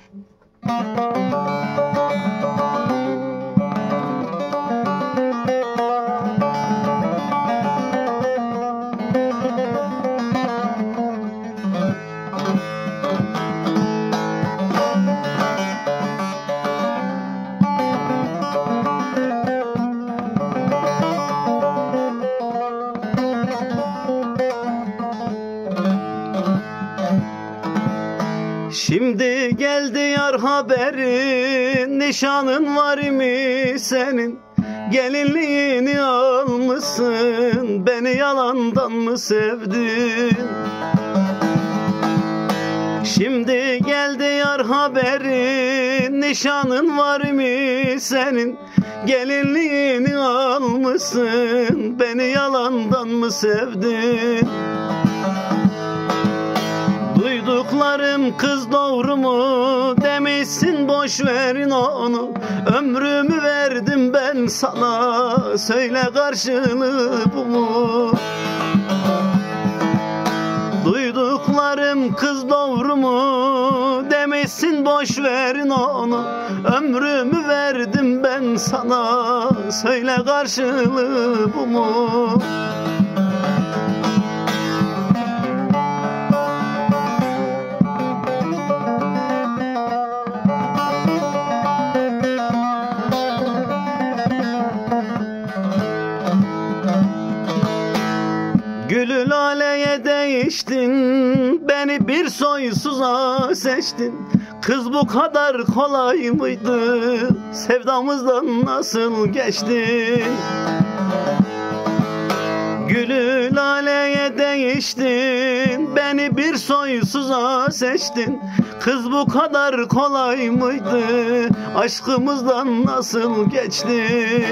Şimdi geldi yar haberin, nişanın var mı senin? Gelinliğini almışsın, beni yalandan mı sevdin? Şimdi geldi yar haberin, nişanın var mı senin? Gelinliğini almışsın, beni yalandan mı sevdin? Duyduklarım kız doğru mu? Demişsin boş verin onu. Ömrümü verdim ben sana, söyle karşılığı bu mu? Duyduklarım kız doğru mu? Demişsin boş verin onu. Ömrümü verdim ben sana, söyle karşılığı bu mu? Gülü laleye değiştin, beni bir soysuza seçtin. Kız bu kadar kolay mıydı? Sevdamızdan nasıl geçtin? Gülü laleye değiştin, beni bir soysuza seçtin. Kız bu kadar kolay mıydı? Aşkımızdan nasıl geçtin?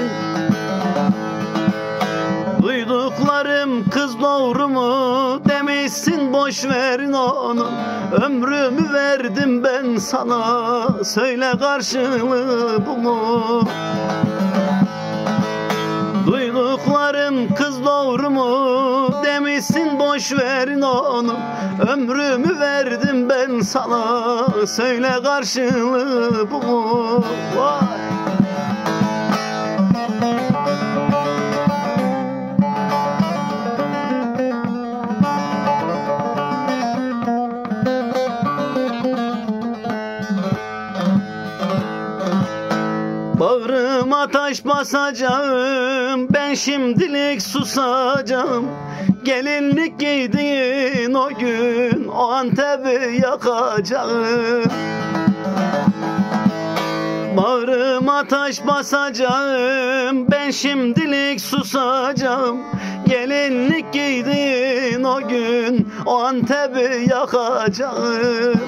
Duyduklarım kız doğru mu? Demişsin boş verin onu. Ömrümü verdim ben sana, söyle karşılığı bu mu? Duyduklarım kız doğru mu? Demişsin boş verin onu. Ömrümü verdim ben sana, söyle karşılığı bu mu? Vay! Bağrıma taş basacağım, ben şimdilik susacağım. Gelinlik giydiğin o gün, o Antep'i yakacağım. Bağrıma taş basacağım, ben şimdilik susacağım. Gelinlik giydiğin o gün, o Antep'i yakacağım.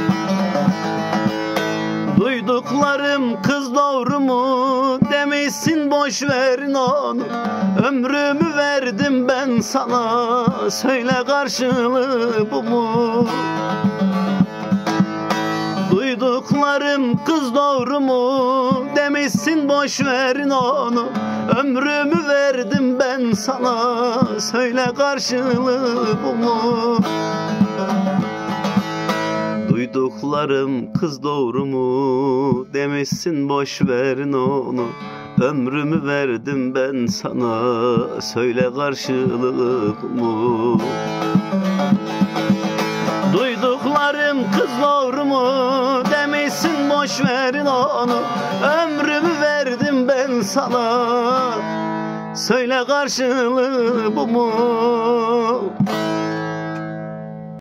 Duyduklarım kız doğru mu? Demişsin boş verin onu. Ömrümü verdim ben sana, söyle karşılığı bu mu? Duyduklarım kız doğru mu? Demişsin boş verin onu. Ömrümü verdim ben sana, söyle karşılığı bu mu? Duyduklarım kız doğru mu? Demişsin boş verin onu. Ömrümü verdim ben sana, söyle karşılığı bu mu? Duyduklarım kız doğru mu? Demişsin boş verin onu. Ömrümü verdim ben sana, söyle karşılığı bu mu?